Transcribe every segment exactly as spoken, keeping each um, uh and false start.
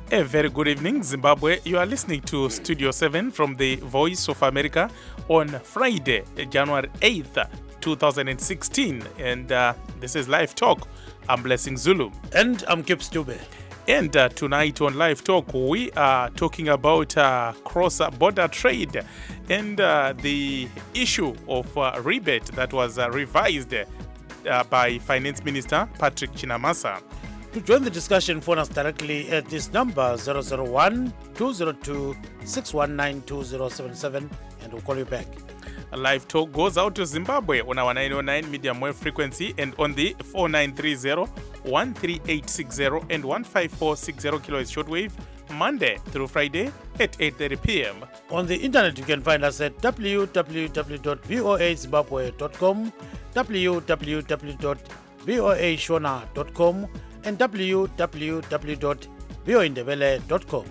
A very good evening, Zimbabwe. You are listening to Studio seven from the Voice of America on Friday, January eighth, twenty sixteen. And uh, this is Live Talk. I'm Blessing Zulu. And I'm Kip Stube. And uh, tonight on Live Talk, we are talking about uh, cross-border trade and uh, the issue of uh, rebate that was uh, revised uh, by Finance Minister Patrick Chinamasa. To join the discussion, phone us directly at this number zero zero one, two zero two, six one nine, two zero seven seven and we'll call you back. Live Talk goes out to Zimbabwe on our nine oh nine medium wave frequency and on the four nine three zero, one three eight six zero and one five four six zero kilohertz shortwave, Monday through Friday at eight thirty p.m. On the internet, you can find us at w w w dot voa zimbabwe dot com, w w w dot voa shona dot com and w w w dot voindebele dot com.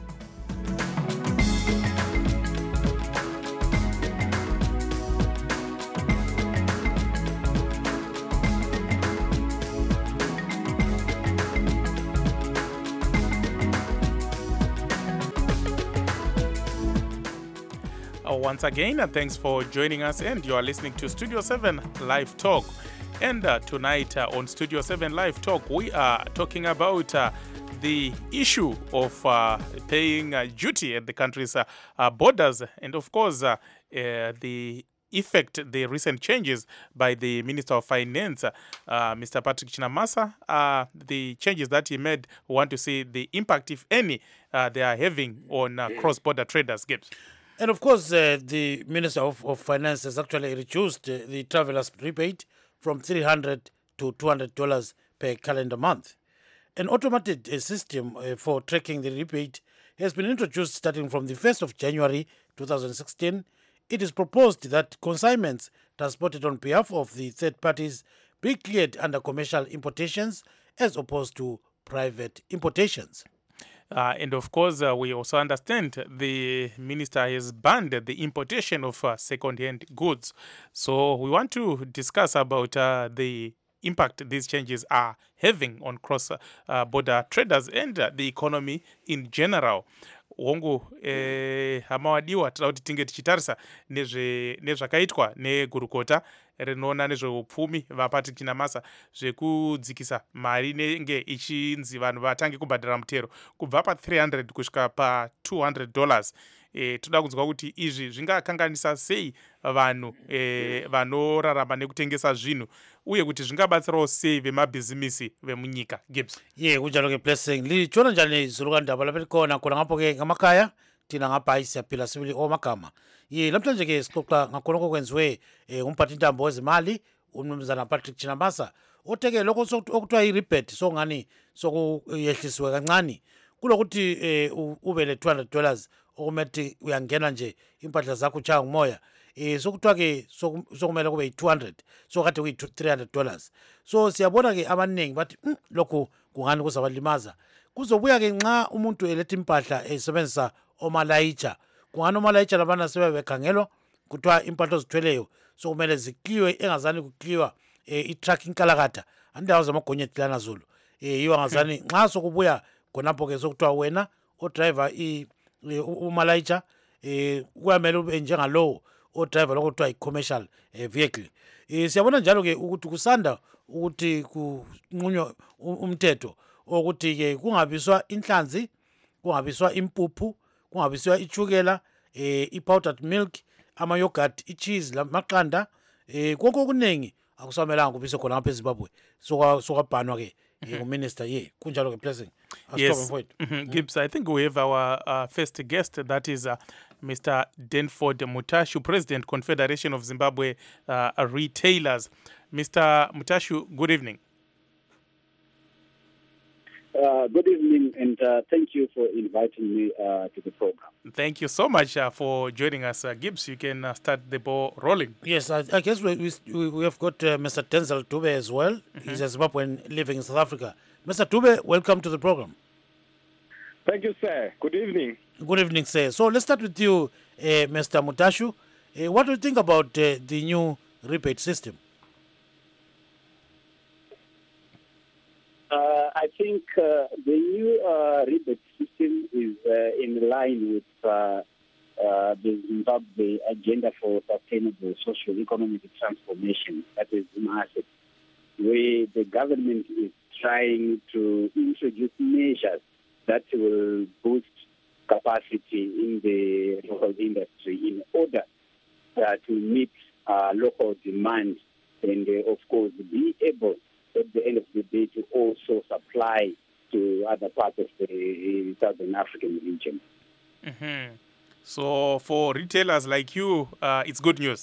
Once again, uh, thanks for joining us, and you are listening to Studio seven Live Talk. And uh, tonight uh, on Studio seven Live Talk, we are talking about uh, the issue of uh, paying uh, duty at the country's uh, uh, borders, and of course, uh, uh, the effect, the recent changes by the Minister of Finance, uh, Mister Patrick Chinamasa, uh, the changes that he made, we want to see the impact, if any, uh, they are having on uh, cross-border traders. Gibbs. And of course, uh, the Minister of, of Finance has actually reduced uh, the travelers' rebate from three hundred to two hundred dollars per calendar month. An automated uh, system uh, for tracking the rebate has been introduced starting from the first of January twenty sixteen. It is proposed that consignments transported on behalf of the third parties be cleared under commercial importations as opposed to private importations. Uh, and of course, uh, we also understand the minister has banned the importation of uh, second-hand goods. So we want to discuss about uh, the impact these changes are having on cross-border traders and uh, the economy in general. Hongu eh, hamawadiwa tinoda kuti tinge tichitarisa nezvakaitwa negurukota rinoona nezveupfumi vaPatrick Chinamasa zvekudzikisa mari inenge ichinzi vanhu vatange kubhadhara mutero kubva pa three hundred kusvika pa two hundred dollars. E, toda kunzwa kuti izvi zvingakanganisa sei vanhu e, vanorarama nekutengesa zvinhu uye kuti zvingabatsirawo sei vemabhizimisi vemunyika. Gibbs. Ye kunjalo ke Blessing lichona njani zulu kandaba lapha likhona khona ngapho ke ngamakhaya thina ngapha siyaphila sibili omagama. Ye namhlanje ke sixoxa ngakhona okwenziwe umphathintambo wezimali umnumzana Patrick Chinamasa oteke lokho okuthiwa i-rebate songani sokuyehlisiwe kancane kulokuthi ube le two hundred dollars okumethi uyangena nje impahla zakho uchaya ngumoya eh sokuthiwa ke sokumele kube yi-two hundred so kade kuyi-three hundred dollars. So siyabona ke abaningi bathi mm, lokho kungani kuzabalimaza kuzobuya ke nxa umuntu eletha impahla esebenzisa omalayitsha kungani omalayitsha labana sebebekhangelwa kuthiwa impahla ozithweleyo sokumele zikliwe engazani kukliwa eh, i-tracking kalakatha andawo zamagonyethi lana Zulu eh yiwa ngazani nxa sokubuya khonapho ke sokuthiwa wena odriver i umalayitsha eh kuyamele ube njengalowo odriver lokuthiwa i-commercial eh, vehicle. Eh siyabona njalo ke ukuthi kusanda ukuthi kunqunywe umthetho ukuthi ke kungabiswa inhlanzi, kungabiswa impuphu, kungabiswa ichukela, eh i-powdered milk, ama yogurt, i-cheese lamaqanda, eh konke okuningi akusamelanga kubiswe khona lapha eZimbabwe. So sokabhanwa ke Minister, yeah, kunjalo ke Blessing. Yes, mm-hmm. Gibbs, I think we have our uh, first guest, that is uh, Mister Danford Mutashu, President, Confederation of Zimbabwe uh, Retailers. Mister Mutashu, good evening. Uh, good evening, and uh, thank you for inviting me uh, to the program. Thank you so much uh, for joining us. Uh, Gibbs, you can uh, start the ball rolling. Yes, I, I guess we, we we have got uh, Mister Denzel Dube as well. Mm-hmm. He's a Zimbabwean living in South Africa. Mister Dube, welcome to the program. Thank you, sir. Good evening. Good evening, sir. So let's start with you, uh, Mister Mutashu. Uh, what do you think about uh, the new rebate system? Uh, I think uh, the new uh, rebate system is uh, in line with uh, uh, the Zimbabwe agenda for sustainable socio-economic transformation, that is MASET, where the government is trying to introduce measures that will boost capacity in the local industry in order uh, to meet uh, local demand and, uh, of course, be able at the end of the day to also supply to other parts of the uh, Southern African region. Mm-hmm. So for retailers like you, uh, it's good news.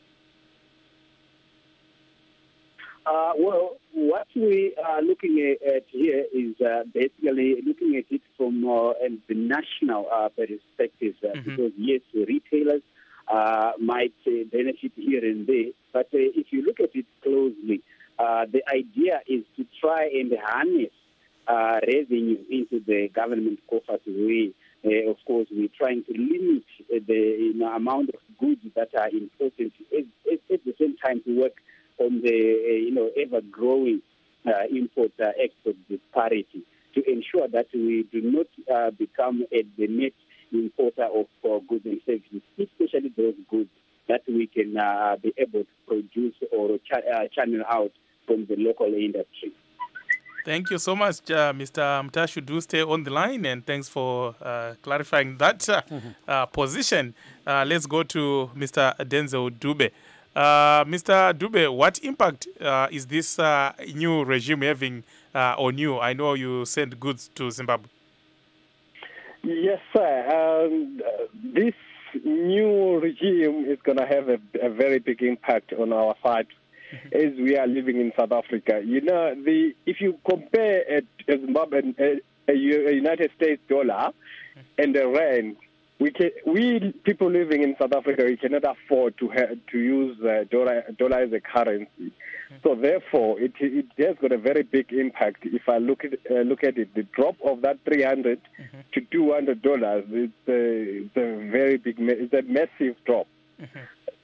Uh, well, what we are looking at, at here is uh, basically looking at it from uh, the national uh, perspective, uh, mm-hmm. because yes, retailers uh, might uh, benefit here and there, but uh, if you look at it closely, uh, the idea is to try and harness uh, revenue into the government coffers way. Uh, of course, we're trying to limit uh, the you know, amount of goods that are important at, at, at the same time to work on the uh, you know ever-growing uh, import-export uh, disparity to ensure that we do not uh, become a, the net importer of uh, goods and services, especially those goods that we can uh, be able to produce or ch- uh, channel out from the local industry. Thank you so much, uh, Mister Mtashu. Do stay on the line, and thanks for uh, clarifying that uh, mm-hmm. uh, position. Uh, let's go to Mister Denzel Dube. Uh, Mister Dube, what impact uh, is this uh, new regime having uh, on you? I know you send goods to Zimbabwe. Yes, sir. Um, this new regime is going to have a, a very big impact on our side as we are living in South Africa. You know, the if you compare a, a Zimbabwean, a, a United States dollar and the rand, we can, we people living in South Africa, we cannot afford to ha- to use uh, dollar, dollar as a currency. So therefore, it it has got a very big impact. If I look at uh, look at it, the drop of that three hundred mm-hmm. to two hundred dollars, it's a, it's a very big, it's a massive drop. Mm-hmm.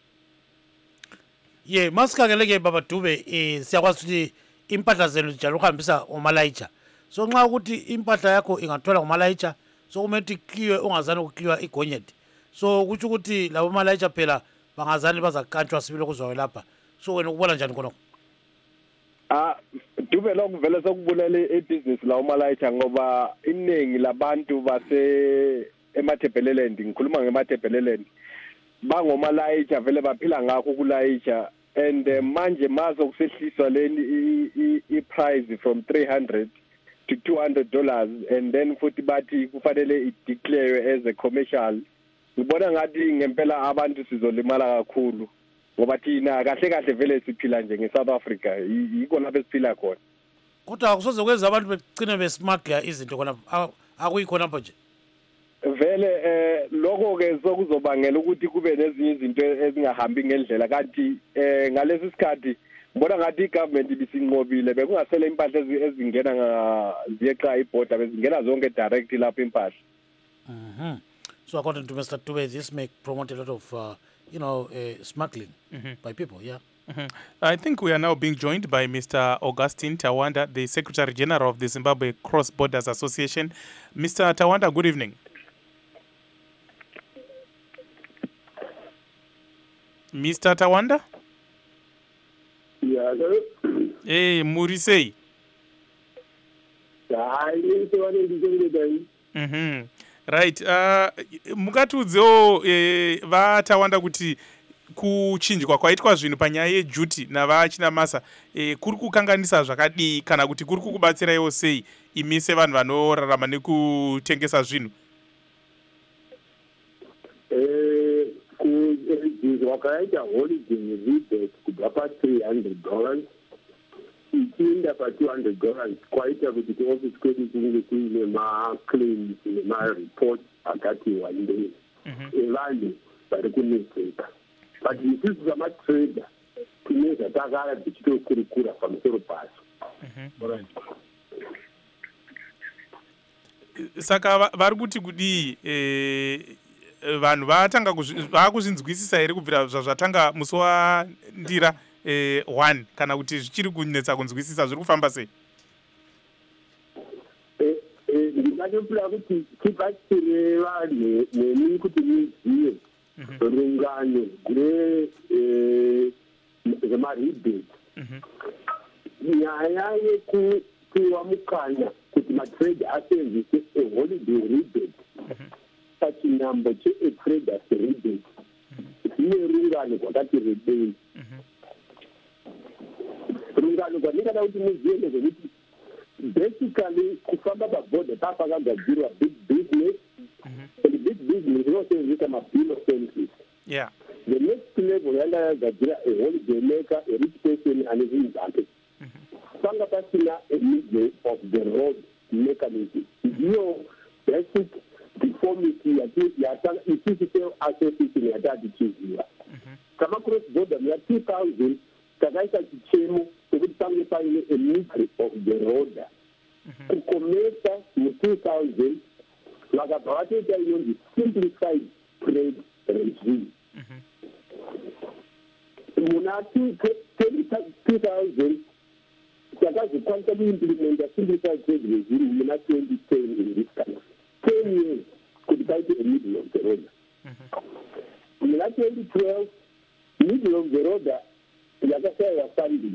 Ye masikhangele baba Dube eh siyakwazi ukuthi impahla zenu njalo ukuhambisa umalayitsha. So nxa ukuthi impahla yakho ingathola ngumalayitsha, so kumele ikliwe ungazani ukliwa igonyeti. So kuthi ukuthi labo malayitsha phela bangazani bazakantshwa sibile kuzwayo lapha. So wena ukubona njani khona? Ah, Dube lokho vele sokubulele ibusiness la umalayitsha ngoba iningi labantu base eMathebeleland, ngikhuluma ngeMathebeleland, bangomalayitsha vele baphila ngakho kulayitsha, and uh, manje mazo kusehliswa leni i price from three hundred to two hundred dollars, and then futhi bathi kufanele i declare as a commercial. Ngibona ngathi ngempela abantu sizolimala kakhulu ngoba thina kahle kahle vele siphila nje ngeSouth Africa, yiko lapho esiphila khona. Kodwa akusoze kwenza abantu begcine besmuggle izinto khona, akuyikho lapho nje. Vele eh lokho ke sokuzobangela ukuthi kube nezinye izinto ezingahambi ngendlela, kanti eh ngalesi sikhathi ngibona ngathi igovernment ibisinqobile, bekungasele impahla ezingena ngaziyeqa iborder, bezingena zonke direct lapho impahla. Mhm. So according to Mister Dube, this may promote a lot of uh, you know uh, smuggling mm-hmm. by people, yeah. Mm-hmm. I think we are now being joined by Mister Augustine Tawanda, the Secretary General of the Zimbabwe Cross Borders Association. Mister Tawanda, good evening. Mister Tawanda? Yeah, hello. Hey, Murisei. Mm-hmm. Right. Uh, mukatiudzewo eh, vatawanda kuti kuchinjwa kwaitwa zvinhu panyaya yejuti navachinamasa eh, kuri kukanganisa zvakadii kana kuti kuri kukubatsiraiwo sei imi sevanhu vanorarama nekutengesa zvinhu? Eh, kureducwa kwaita holiday rebate kubva pa-three hundred dollars ichienda pa-two hundred dollars kwaita kuti kuofisi kwedu kunge kuine maclaims nemareports akati wandei evanhu vari kunetseka, but isusu samatrader tine zvatakara tichitokurukura pamusoro pacho. Saka vari kuti kudii eh, vanhu vatanga vakuzvinzwisisa here kubvira zvazvatanga musi wandira eh, one kana kuti zvichiri kunetsa kunzwisisa, zviri kufamba sei? ndingatopira kuti tibatsire nemi kuti muzive rungano rwemaribet nyaya yekupiwa mukana kuti matrade asenzise eholiday rebate pachinambo cheatraders rebate zvine rungano rwakati rebei rungano rwandingada kuti muzive zvekuti basically kufamba pabhodha papakagadzirwa big business and big business inosenzesa mabill of services. Yeah. The next level yanga yagadzira a holiday maker, a rich person and his investors. Panga pasina a middle of the road mechanism. Ndiyo basic deformity yatanga i-physical association yatati chiziva. Kama cross border ya two thousand takaisa chichemo sekuti pange paine a middle of the road. Kukomesa mu two thousand vakabva vatoita inonzi simplified trade regime. Muna two thousand takazokwanisa kuimplementa simplified trade regime muna twenty ten in this country. ten years kuti paite a middle of the road. Muna twenty twelve middle of the road yakashaiwa funding.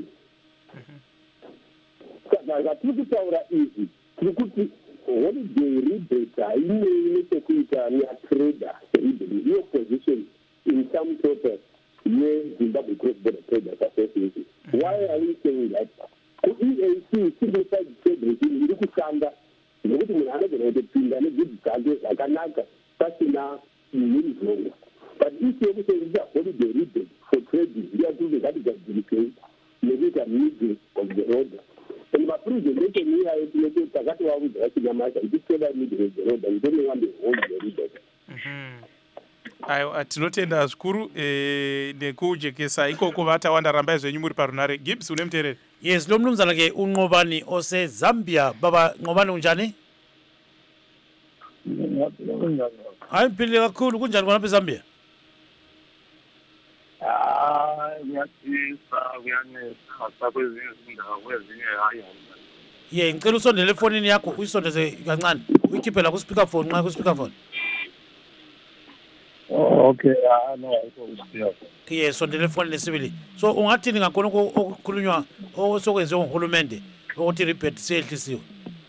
Saka vatiri kutaura izvi tiri kuti holiday rebate hainei nechekuita neatrader rebate iyo position in some sort of yeZimbabwe Cross Border Traders Association. Why are we saying that? Ku-E A C simplified trade regime iri kushanda nokuti munhu anogona kutopinda negudzi dzake zvakanaka pasina mhirizhonga. But isi yekusenzesa holiday rebate for trading ndiyatuve ngatigadzirikei nekuita middle of the road. And my presentation here is that takati wakuti vachinyamasa ichitenda middle of the road and then they want to hold the rebate. aiwa tinotenda zvikuru nekujekesa ikoko vatawanda rambai zvenyu muri parunare. Gibbs une muteereri? Yes, lo mnumzana ke unqobani ose Zambia. Baba Nqobani unjani? Hayi mphile kakhulu, kunjani kona eZambia? Ah, ngiyatisa kuyanesa sakwezinye izindawo kwezinye hayi. Ye, ngicela usondele efonini yakho uyisondeze kancane. Uyikhiphe la ku speaker phone nxa ku speaker phone. Oh, okay, ah no, ayikho. Ye, sondele efonini sibili. So ungathini ngakhona okukhulunywa osokwenziwe nguhulumende ukuthi rebate sehlisiwe?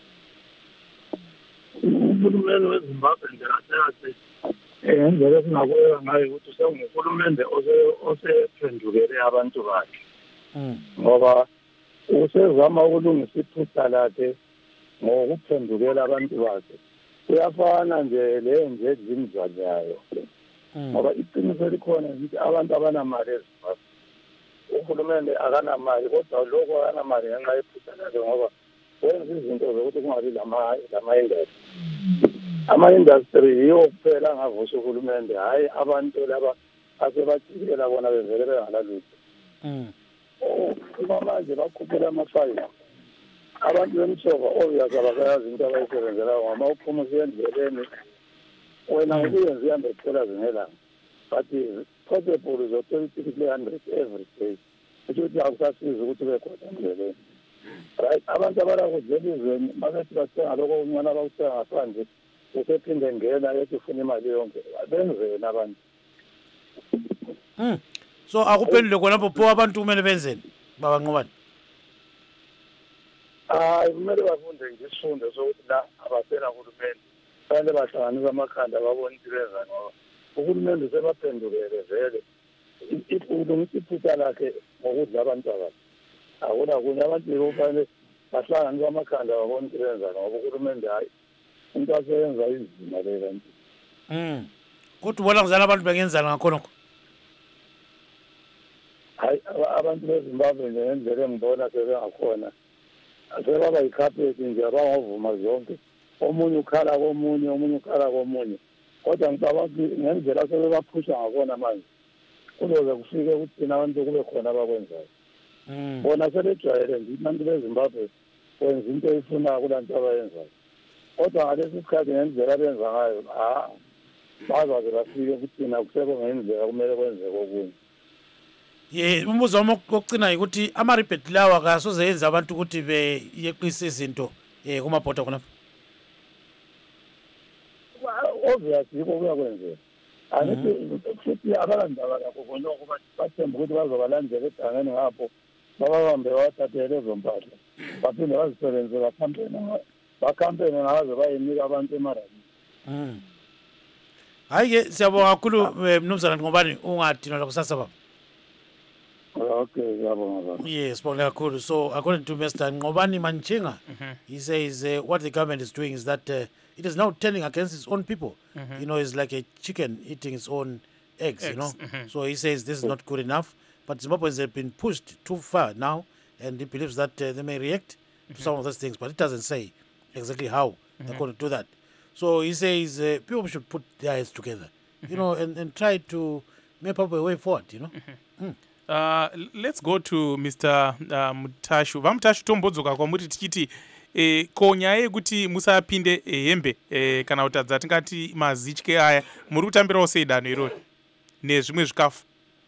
Uhulumende weZimbabwe ndiyathatha indlela esingabuyela ngayo ukuthi senguhulumende osephendukele abantu bakhe. Ngoba usezama ukulungisa iphutha lakhe ngokuphendukela abantu bakhe. Uyafana nje le nje ezimzali yayo. Ngoba iqiniso likhona ukuthi abantu abanamali eZimbabwe. Uhulumende akanamali kodwa lokho akanamali ngenxa yephutha lakhe ngoba wenza izinto zokuthi kungabi lama-industry. Ama-industry yiwo kuphela angavusa uhulumende, hhayi abantu laba asebajikela bona bevele bengalalutho. Uma manje bakhuphela amafayini abantu bemsoka obvious abakayazi into abayisebenzelayo ngoba uphuma usendleleni wena uyenze ihambe kuphela zingelanga but possible uzo-twenty three hundred every day kusho ukuthi akusasizi ukuthi ube khona endleleni. Right, abantu abalakudlela izweni bakethi bathenga lokho okuncane abakuthenga ngaphandle usephinde ngena ethi ufuna imali yonke benzeni abantu. Mm. So akuphendule khona lapho pho abantu kumele benzeni baba Nqobani? Hayi kumele bafunde ngisifunde sokuthi la abasena uhulumende fanele bahlanganisa amakhanda babone ukuthi benzani ngoba uhulumende sebaphendukele vele ulungisa iphutha lakhe ngokudla abantu abakhe. Akuna kunye abantu kufanele bahlanganisa amakhanda babone ukuthi benzani ngoba uhulumende hayi into aseyenza izima le kanti. Mm. Kodwa ubona ngizana abantu bengenzana ngakhonokho? Hayi abantu beZimbabwe nje ngendlela engibona sebengakhona asebaba yikhaphethi nje abangavuma zonke, omunye ukhala komunye omunye ukhala komunye, kodwa ngicabanga ngendlela sebebaphusha ngakhona manje kuzoze kufike ukuthi thina abantu kube khona abakwenzayo. Bona sebejwayele nje abantu beZimbabwe kwenza into eyifunayo kulanto abayenzayo, kodwa ngalesi sikhathi ngendlela abenza ngayo ha bazaze bafike ukuthi thina kusekho ngendlela kumele kwenzeke okunye. Ye, umbuzo wami wokugcina ukuthi ama-rebate lawa kasoze yenza abantu ukuthi beyeqise izinto eh kumabhoda khonapho. obviously yiko kuyakwenzeka angithi futhi abalandaba lakho konke bathemba ukuthi bazobalandela egangeni ngapho bababambe bathathe lezo mpahla baphinde bazisebenzise bakhampeni bakhampeni ngazo bayinika abantu emarani. Hayi-ke siyabonga kakhulu Mnumzana Ngobani ungadinwa kusasa baba. Okay, siyabonga. Yes, sibonga kakhulu. So according to Mister Ngobani Manchinga, mm-hmm. he says uh, what the government is doing is that uh, it is now turning against its own people. Mm-hmm. You know, it's like a chicken eating its own eggs, eggs. you know. Mm-hmm. So he says this is not good enough. But Zimbabweans have been pushed too far now, and he believes that uh, they may react mm-hmm. to some of those things, but it doesn't say exactly how mm-hmm. they're going to do that. So he says uh, people should put their heads together, mm-hmm. you know, and, and try to map up a way forward, you know. Mm-hmm. Mm. Uh, let's go to Mister Uh, Mutashu. Vamutashu tombodzoka kwamuri tichiti eh, ko nyaya yekuti musapinde eh, hembe eh, kana kuti dzatingati mazitye aya muri kutambirawo sei danho irori nezvimwe zvikafu?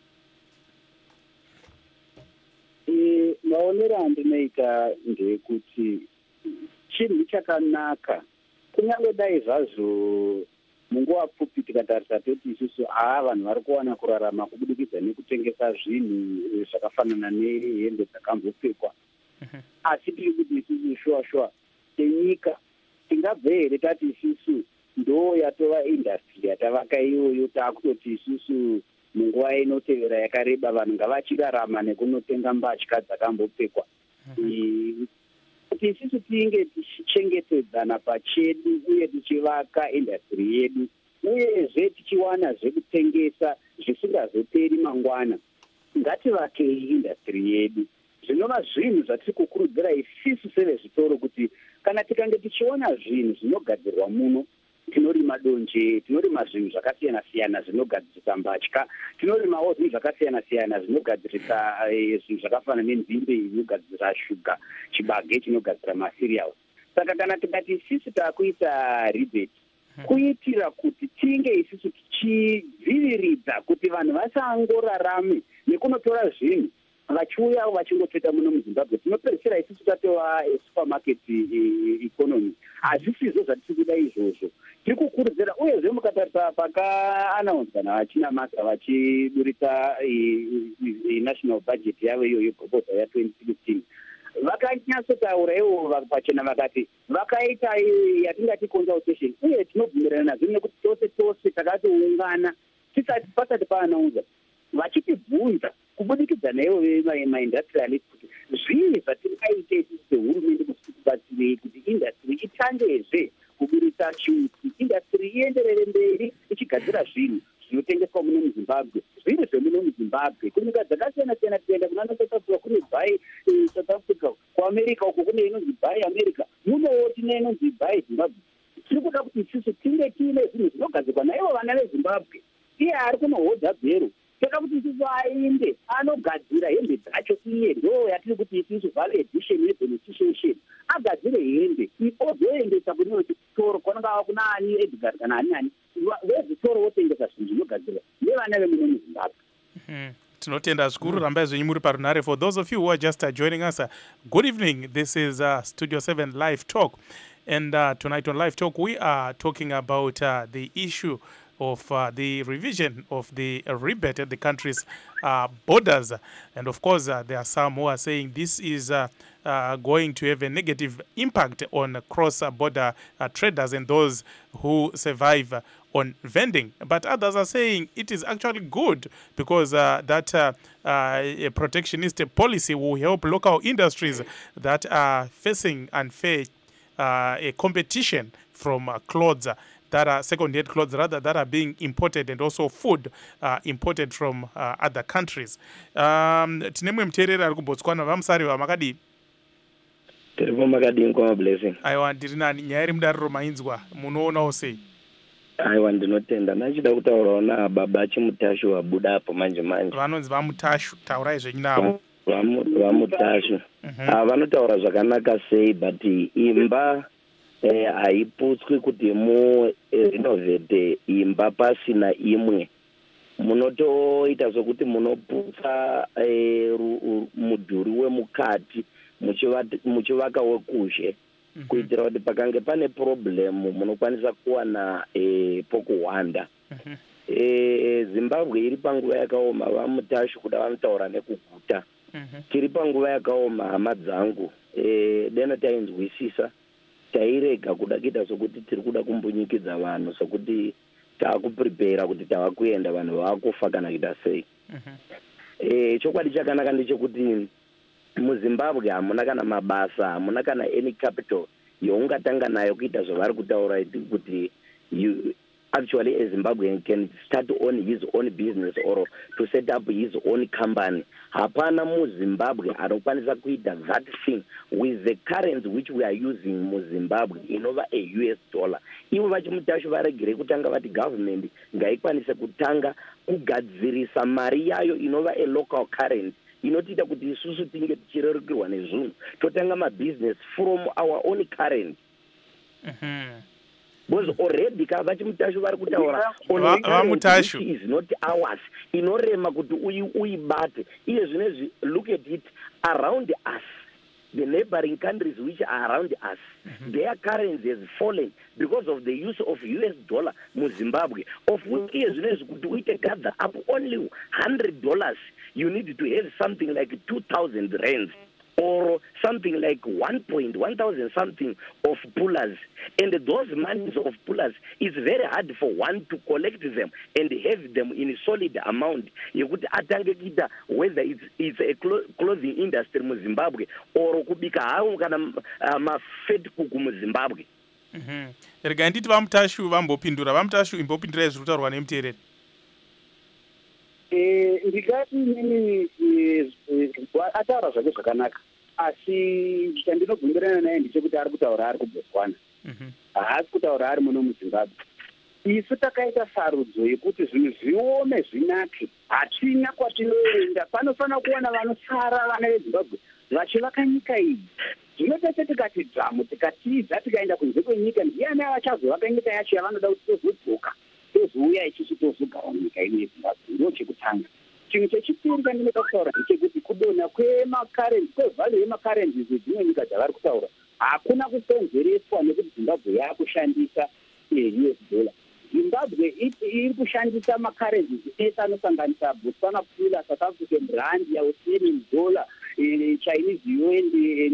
E, maonero andinoita ndekuti chinhu chakanaka kunyange dai zvazvo munguva pfupi tikatarisa toti isusu haa vanhu vari kuwana kurarama kubudikidza nekutengesa zvinhu zvakafanana nehembe dzakambopfekwa asi tiri kuti isusu shuwa shuwa senyika tingabve here tati isusu ndo yatova indastry yatavaka iyoyo taakutoti isusu munguva inotevera yakareba vanhu ngavachirarama nekunotenga mbatya dzakambopfekwa kuti isusu tinge tichichengetedzana pachedu uye tichivaka indastry yedu uyezve tichiwana zvekutengesa zvisingazoperi mangwana ngativakei indastry yedu. Zvinova zvinhu zvatiri kukurudzira isusu sevezvitoro kuti kana tikange tichiona zvinhu zvinogadzirwa muno, tinorima donje, tinorima zvinhu zvakasiyana siyana zvinogadzirisa mbatya, tinorimawo zvinhu zvakasiyana siyana zvinogadzirisa zvinhu zvakafanana nenzimbe inogadzira shuga, chibage chinogadzira maserials. Saka kana tikati isusu takuita rebate kuitira kuti tinge isusu tichidziviridza kuti vanhu vasangorarame nekunotora zvinhu vachiuya vachingoteta muno muZimbabwe, tinopedzisira isusu tatova supermarket economy. Hazvisizvo zvatiri kuda izvozvo. Tiri kukurudzira uyezve mukatarisa pakaanaunswa navachina masa vachiburitsa national budget yavo iyoyo proposal ya20 sixteen vakanyatsotaura ivo pachena vakati vakaita yatingati consultation uye tinobvumirana nazvo nekuti tose tose takatiungana tisati pasati paanaunza vachitibvunza kubudikidza naivo maindustrialist kuti zvii zvatingaite sehurumende kuti tibatsirei kuti indastry itangezve kuburitsa chiuti, indastry ienderere mberi ichigadzira zvinhu zvinotengeswa muno muZimbabwe, zviri zvemuno muZimbabwe. Kunyika dzakasiyana siyana tienda kuna South Africa kune buy South Africa, kuAmerica uko kune inonzi buy America, munowo tine inonzi buy Zimbabwe. Tiri kuda kuti isusu tinge tiine zvinhu zvinogadzirwa naivo vana veZimbabwe. Iye ari kunohodha bhero saka kuti isusu aende anogadzira hembe dzacho, iye ndo yatiri kuti isusu value addition yebeneficiation agadzire hembe ozoendesa kune chitoro kwananga kuna ani Edgar kana ani ani vezvitoro votengesa zvinhu zvinogadzirwa nevana vemuno muZimbabwe. Tinotenda zvikuru rambai zvenyu muri parunare. For those of you who are just uh, joining us, uh, good evening. This is uh, Studio seven Live Talk, and uh, tonight on Live Talk we are talking about uh, the issue of uh, the revision of the uh, rebate at the country's uh, borders. And of course, uh, there are some who are saying this is uh, uh, going to have a negative impact on cross-border uh, traders and those who survive uh, on vending. But others are saying it is actually good because uh, that uh, uh, a protectionist policy will help local industries that are facing unfair uh, a competition from uh, clothes uh, that are second-hand clothes rather that are being imported, and also food uh, imported from uh, other countries. Um, tinemwe mteereri ari kuBotswana vamusariva makadi. Tiripo makadi ngoma blessing. Aiwa ndiri nani nyaya iri mudariro mainzwa munoonawo sei? Aiwa ndinotenda nachida kutaurawo nababa Chimutashu wabuda apo manje manje. Vanonzi vamutashu, taurai zvenyu navo. Vamutashu. Vanotaura zvakanaka sei, but imba Eh, haiputswi kuti mu renovate imba pasina imwe. Munotoita sokuti munoputsa eh, mudhuri wemukati muchivaka wekushe kuitira kuti pakange pane problem munokwanisa kuwana eh, pokuhwanda. eh, Zimbabwe iri panguva yakaoma, vamutashu kuda vanotaura nekuguta. Tiri panguva yakaoma hama dzangu, eh, dena tainzwisisa tairega kuda kuita sokuti tiri kuda kumbunyikidza vanhu sokuti taakuprepara kuti tava kuenda vanhu vakufa kana kuita sei. eh, chokwadi chakanaka ndechekuti muZimbabwe hamuna kana mabasa, hamuna kana any capital youngatanga nayo kuita zvavari kutaura kuti you actually a Zimbabwean can start on his own business or to set up his own company. Hapana muZimbabwe anokwanisa kuita that thing with the currency which we are using muZimbabwe inova a U S dollar. Ivo vachimutashu varegere kutanga vati government ngaikwanise kutanga kugadzirisa mari yayo inova a local currency inotiita kuti isusu tinge tichirerukirwa nezvinhu totanga mabusiness from our own currency. Because already ka vachimutashu vari kutaura vamutashu is not ours inorema kuti uibate iye zvinezvi. Look at it around us, the neighboring countries which are around us, mm-hmm. their currency has fallen because of the use of U S dollar muZimbabwe, of which iye zvinezvi kuti uite gather up only one hundred dollars you need to have something like two thousand rands or something like one point one thousand something of pullers, and those monies of pullers is very hard for one to collect them and have them in a solid amount. You could atange kita whether it's it's a clothing industry mu Zimbabwe or kubika hawo kana mafed kuku mu Zimbabwe. Mhm. Rega nditi vamutashu vambopindura vamutashu imbopindura zviri kutaurwa nemuteereri. Eh ndikati nini ataura zvake zvakanaka. Asi chandinobvunzirana naye ndechekuti ari kutaura ari kuBotswana, haasi kutaura ari muno muZimbabwe. Isu takaita sarudzo yekuti zvinhu zviome zvinake, hatina kwatinoenda. Panofanira kuwana vanosara vana veZimbabwe vachivaka nyika iyi. Zvino tese tikati dhamu tikatiza tikaenda kunze kwenyika, ndiani avachazovaka nyika yacho yavanoda kuti tozodzoka tozouya ichichi tozogara munyika ino yeZimbabwe. Ndo chekutanga. Chinhu chechipiri chandinoda kutaura ndechekuti kudonha kwemakarenzi kwevhalo yemakarenzi dzedzimwe nyika dzavari kutaura hakuna kukonzereswa nekuti Zimbabwe yakushandisa U S dollar. Zimbabwe iri kushandisa makarenzi ese anosanganisa Botswana pula, South African rand, Australian dollar, Chinese yuan,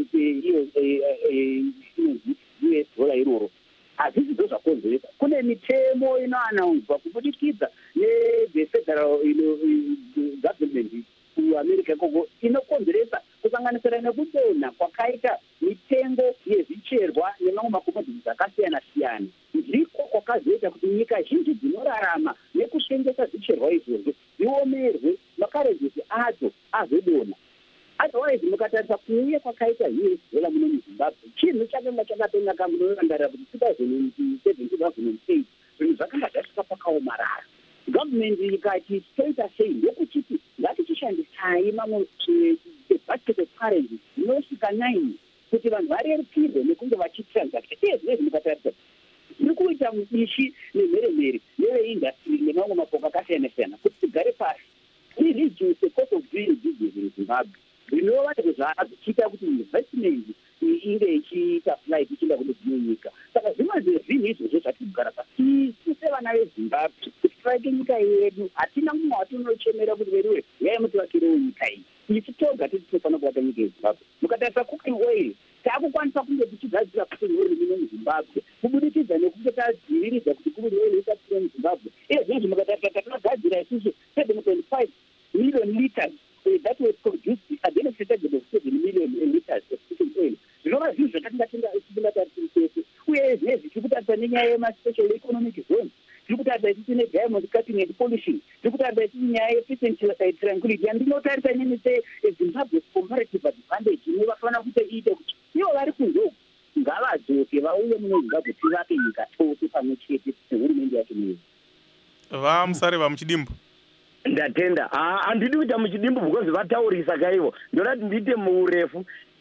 U S dollar iroro. Hazvisi ndo zvakonzeresa. Kune mitemo inoanaudzwa kubudikidza ne federal government kuAmerica ikoko inokonzeresa kusanganisira nekudonha kwakaita mitengo yezvicherwa nemamwe makomodhisi akasiyana siyana. Ndiko kwakazoita kuti nyika zhinji dzinorarama nekutengesa zvicherwa izvozvo dziomerwe makarenzi adzo azodonha. Otherwise mukatarisa kuuya kwakaita U S dollar muno muZimbabwe, chinhu chakanga chakatonaka munorangarira kuti two thousand seven two thousand eight zvinhu zvakanga zvasvika pakaomarara. Government ikati toita sei ndekuchiti ngatichishandisai mamwe basket of currency inosvika nine kuti vanhu varerukirwe nekunge vachitransact. Iye zvinezvi mukatarisa tiri kuita mudishi nemheremhere neveindastry nemamwe mapoka akasiyana siyana kuti tigare pasi tireduce the cost of doing business in Zimbabwe. Zvinova zvachiita kuti investment inge ichiita flight ichienda kune dzimwe nyika. Saka zvimwe zvezvinhu izvozvo zvatiri kugara pasi tise vana veZimbabwe kuti tivake nyika yedu. Hatina mumwe watinochemera kuti veriwe yai mutivakirewo nyika iyi. Isu toga titi tinofanira kuvaka nyika yeZimbabwe. Mukatarisa cooking oil taakukwanisa kunge tichigadzira cooking oil muno muZimbabwe kubudikidza nekunge tadziviridza kuti cooking oil isapfuure muZimbabwe. Iye zvinezvi mukatarisa tatinogadzira isusu seven point five million liters that was produced against the target of seven million liters of cooking oil. Zvinova zvinhu zvatingatingatingatarisa uye zvinezvi tiri kutarisa nenyaya yemaspecial economic zones, tiri kutarisa isusu nediamond cutting and polishing, tiri kutarisa isusu nyaya yepeace and tranquility. Andinotarisa nini seZimbabwe comparative advantage inovafanira kuti iite kuti ivo vari kunze ngavadzoke vauye muno Zimbabwe tivake nyika tose pamwe chete nehurumende yacho neyo. Vamusare vamuchidimbu ndatenda handidi kuita muchidimbu because vataurisa kaivo ndodati ndiite muurefu.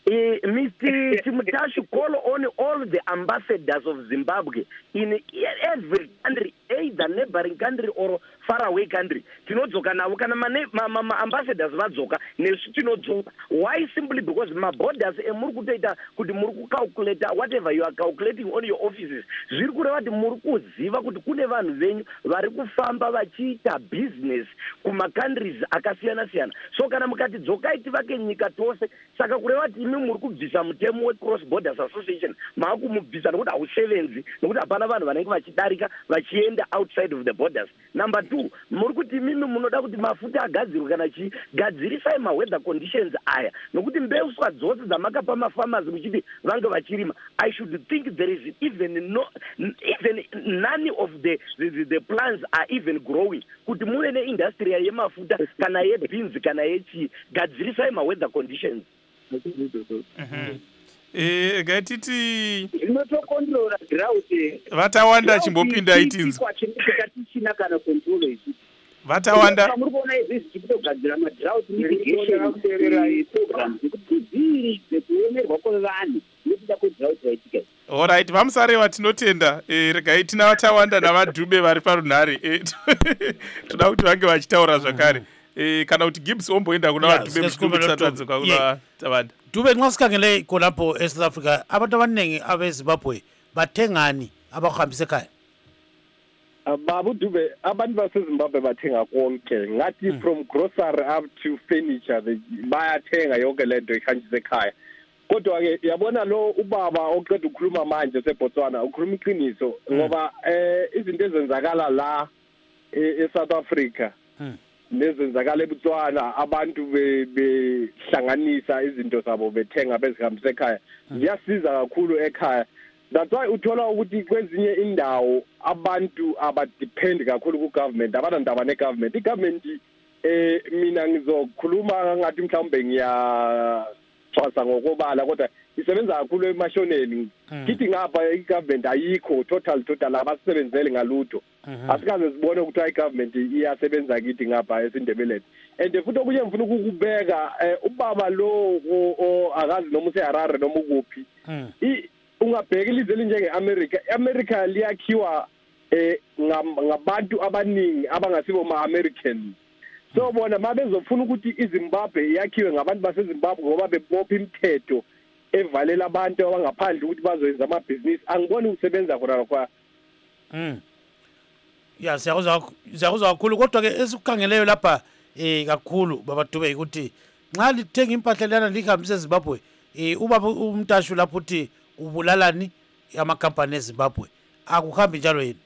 Mister Chimutashu call on all the ambassadors of Zimbabwe in every country either neighboring country or far away country tinodzoka navo kana maambassadors vadzoka nesu tinodzoka. Why? Simply because maborders emuri kutoita kuti muri kucalculate whatever you are calculating on your offices zviri kureva kuti muri kuziva kuti kune vanhu venyu vari kufamba vachiita business kumacountries akasiyana siyana. So kana mukati dzokai tivake nyika tose, saka kureva kuti imi muri kubvisa mutemo wecross borders association maakumubvisa nokuti hausevenzi nokuti hapana vanhu vanenge vachidarika vachienda outside of the borders. Number two, muri kuti mimi munoda kuti mafuta agadzirwe kana chi gadzirisai maweather conditions aya nokuti mbeuswa dzose dzamakapa mafarmers muchiti vange vachirima. I should think there is even no even none of the the, the, the plants are even growing kuti muve neindustry yemafuta kana yebeans kana yechi gadzirisai maweather conditions. Mhm. Eh, gatiti zvinotokontrora drought vatawanda chimbopinda itinzo kwachina kana control isi vatawanda muri kuona izvi zvikutogadzira madrought mitigation programs kuti dziviridze kuomerwa kwevanhu nekuda kwedrought yaitika. Alright, vamusareva tinotenda. Eh, regai tina vatawanda navadhube vari parunhare. Eh, toda kuti vange vachitaura zvakare. Eh, kana kuti Gibbs omboenda kuna vadhube musatadzoka kuna Tawanda. Dube nxa sikhangele khonapho eSouth Africa abantu abaningi abeZimbabwe bathengani abakuhambisa ekhaya? Babu Dube, abantu baseZimbabwe bathenga konke ngathi from grocery up to furniture bayathenga yonke lento ihanjise ekhaya. Kodwa ke yabona lo ubaba oqeda ukukhuluma manje seBotswana ukhuluma iqiniso ngoba eh izinto ezenzakala la eSouth Africa nezenzakala eBotswana abantu behlanganisa izinto zabo bethenga bezihambisa ekhaya ziyasiza kakhulu ekhaya. That's why uthola ukuthi kwezinye indawo abantu abadepend kakhulu ku government abanandaba ne government. I government eh mina ngizokhuluma ngathi mhlawumbe ngiya xhosa ngokobala kodwa isebenza kakhulu emashoneni. Kithi ngapha i government ayikho total total abasebenzele ngalutho. Asikaze sibone ukuthi i government iyasebenza kithi ngapha esindebeleni. And futhi okunye ngifuna ukubeka ubaba lo akazi noma useHarare noma ukuphi. Ungabheka ilizwe elinjenge America. America liyakhiwa eh ngabantu abaningi abangasibo ma-Americans. So bona mabezofuna ukuthi iZimbabwe yakhiwe ngabantu baseZimbabwe ngoba bebopha imithetho evalela abantu abangaphandle ukuthi bazoyenza amabhizinisi, angiboni ukusebenza khona kwa. Mm. Ya siyakuzwa siyakuzwa kakhulu kodwa ke esikukhangeleyo lapha eh kakhulu babadube ukuthi nxa lithenga impahla lana lihambise eZimbabwe eh ubaba umntashu lapho uthi ubulalani amakampani eZimbabwe akuhambi njalo yini?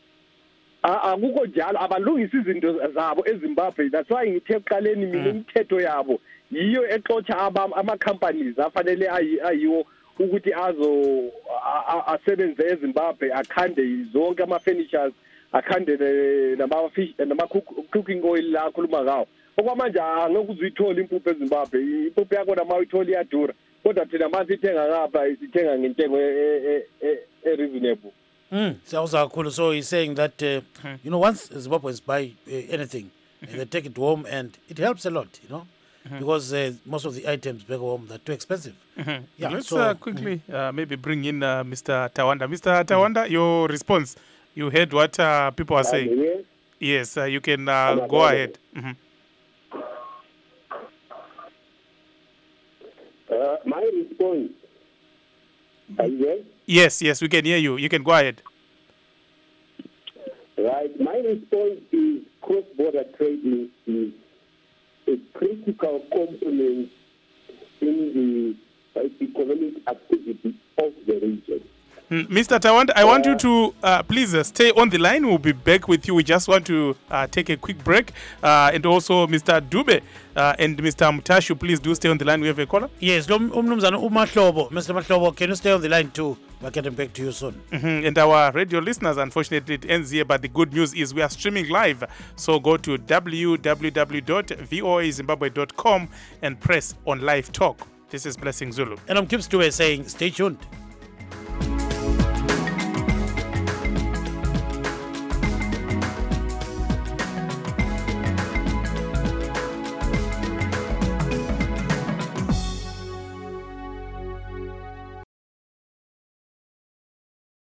Akukho njalo, abalungisa izinto zabo eZimbabwe. That's why ngithe eqaleni mina imithetho yabo yiyo exotsha ama companies afanele ayiwo ukuthi azo asebenze eZimbabwe akhande zonke ama furnitures akhande nama fish nama cooking oil la khuluma ngawo. Okwamanje angeke uzuyithola impuphu eZimbabwe. Impuphu yakho nama uyithola iyadura. Kodwa thina masithenga ngapha sithenga ngentengo e reasonable. Mm, so, so he's saying that uh, hmm. you know, once Zimbabweans buy uh, anything, mm-hmm. they take it home and it helps a lot, you know, mm-hmm. because uh, most of the items back home are too expensive. Mm-hmm. Yeah, let's so, uh, quickly mm-hmm. uh, maybe bring in uh, Mister Tawanda. Mister Tawanda, mm-hmm. your response. You heard what uh, people are saying. Uh, yes, yes uh, you can uh, go ahead. Mm-hmm. Uh, my response. Are you there? Yes, yes, we can hear you. You can go ahead. Right. My response is cross-border trading is a critical component in the uh, economic activity of the region. Mm, Mister Tawanda, I uh, want you to uh, please uh, stay on the line. We'll be back with you. We just want to uh, take a quick break. Uh, and also, Mister Dube uh, and Mister Mutashu, please do stay on the line. We have a caller. Yes, Umnumzana Umahlobo. Mister Mahlobo, can you stay on the line too? We're getting back to you soon. Mm-hmm. And our radio listeners, unfortunately, it ends here. But the good news is we are streaming live. So go to w w w dot v o a zimbabwe dot com and press on live talk. This is Blessing Zulu. And I'm Gibbs Dube saying, stay tuned.